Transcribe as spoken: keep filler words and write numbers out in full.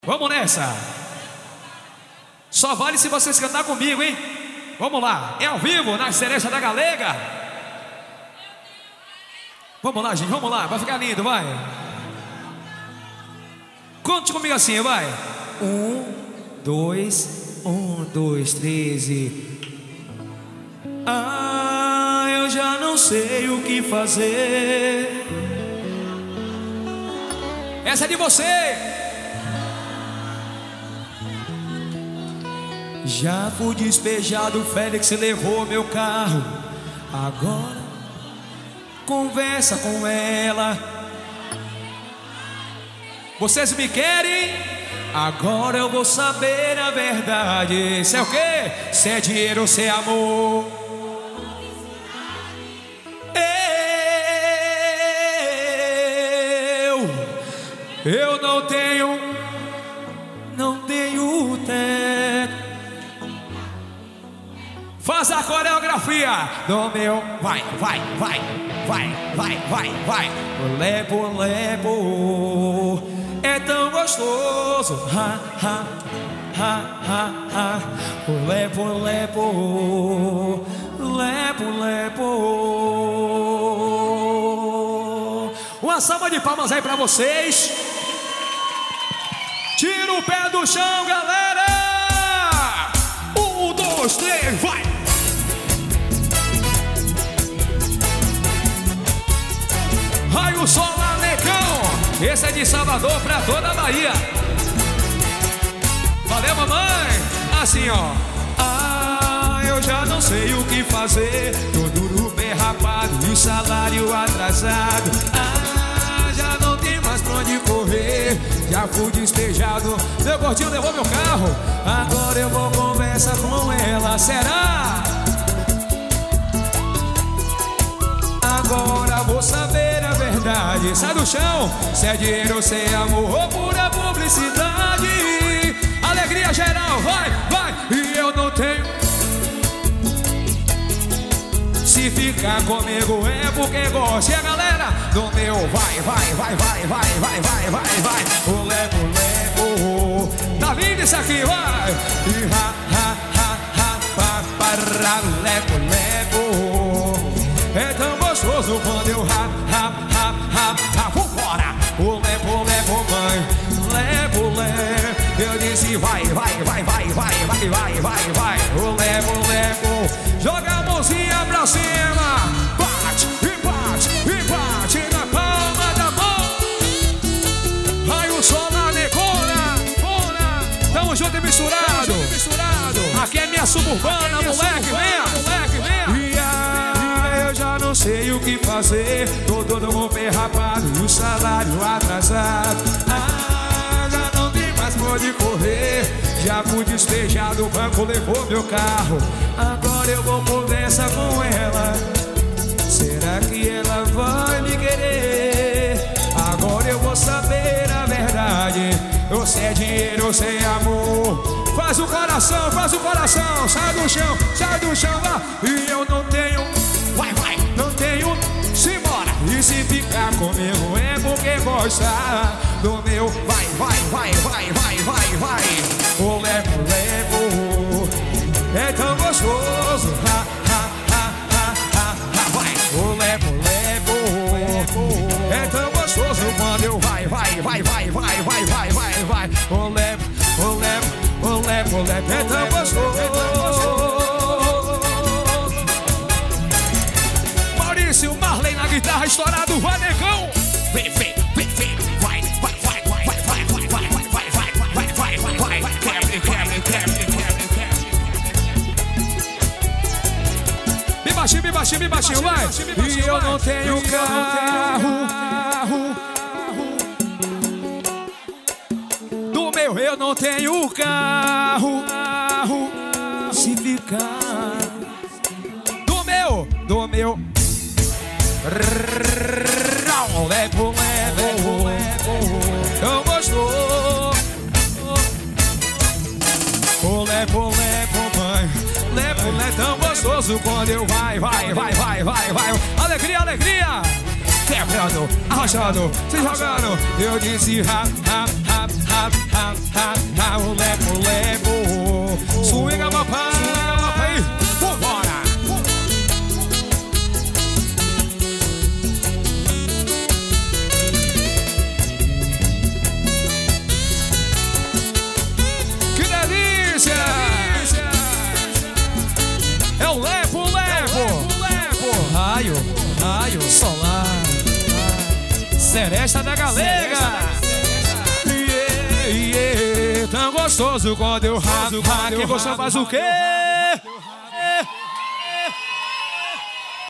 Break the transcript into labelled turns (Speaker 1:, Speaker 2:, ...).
Speaker 1: Vamos nessa. Só vale se vocês cantar comigo, hein? Vamos lá, é ao vivo, na Cereja da Galega. Vamos lá, gente, vamos lá, vai ficar lindo, vai. Conte comigo assim, vai. Um, dois, um, dois, três e... Ah, eu já não sei o que fazer. Essa é de você. Já fui despejado, Félix levou meu carro. Agora conversa com ela. Vocês me querem? Agora eu vou saber a verdade. Se é o quê? Se é dinheiro ou se é amor. Eu Eu não tenho Não tenho teto. Faz a coreografia do meu. Vai, vai, vai, vai, vai, vai, vai. Lepo, lepo. É tão gostoso. Ha, ha, ha, ha, ha. Lepo, lepo. Lepo, lepo. Uma salva de palmas aí pra vocês. Tira o pé do chão, galera. Um, dois, três, vai. Raio Sol Alecão. Esse é de Salvador pra toda a Bahia. Valeu, mamãe. Assim, ó. Ah, eu já não sei o que fazer. Tô duro, bem rapado e o salário atrasado. Ah, já não tem mais pra onde correr. Já fui despejado. Meu gordinho levou meu carro. Agora eu vou conversar com ela. Será? Agora vou saber a verdade. Sai do chão. Se é dinheiro ou se é amor ou pura publicidade. Alegria geral, vai, vai. E eu não tenho. Se ficar comigo é porque gosta. E a galera do meu vai, vai, vai, vai, vai, vai, vai, vai, vai. O levo, levo. Tá lindo isso aqui, vai. E ha, ha, ha, ha, pa, para, levo, levo. É tão gostoso quando eu ha, ha, ha, ha, ha. Vambora. O levo, levo, mãe. Levo, levo. Eu disse vai, vai, vai, vai, vai, vai, vai, vai, vai. O levo, levo. Joga a mãozinha pra cima. Bate, e bate, e bate na palma da mão. Raio Sol na necona. Tamo junto e misturado. Aqui é minha suburbana, moleque, venha, moleque, venha. E aí, eu já não sei o que fazer. Tô todo perrapado e o salário atrasado. Ah, já não tem mais por onde correr. Já fui despejado, o banco levou meu carro. Agora eu vou conversar com ela. Será que ela vai me querer? Agora eu vou saber a verdade. Ou se é dinheiro ou se é amor. Faz o coração, faz o coração. Sai do chão, sai do chão, vá. E eu não tenho, vai, vai, não tenho, simbora. E se ficar comigo é porque gosta do meu. Vai, vai, vai, vai, vai, vai, vai. O levo, levo. É tão gostoso. Ha, ha, ha, ha, ha, ha. Vai. O levo, levo. É tão gostoso quando eu vai, vai, vai, vai, vai, vai, vai, vai, vai. O levo, o levo, o levo, o levo. É tão gostoso. Maurício, Marley na guitarra, estourado, vai, negão. Vem, vem, vem, vem. Vai, vai, vai, vai, vai, vai, vai, vai, vai, vai, vai, vai, vai, vai, vai. Quebre, quebre, quebre, quebre, quebre. Me baixinho, me baixinho, me baixinho, vai. E eu não tenho carro. Do meu eu não tenho carro. Se ficar do meu, do meu. Levo, levo, eu gostou. O levo, levo, mãe. Levo, levo, tão gostoso quando eu vai, vai, vai, vai, vai, vai. Alegria, alegria. quebrando, arrochando, se jogando. Eu disse rap, rap, rap, rap, rap, rap, rap, o leco, leco. Swinga, papai, swinga, papai. Vambora. Que delícia! É o lepo, lepo, lepo. Raio, raio, solar. Seresta da galega. Yeah, yeah. Tão gostoso quando eu raso. Quem gostou faz o quê?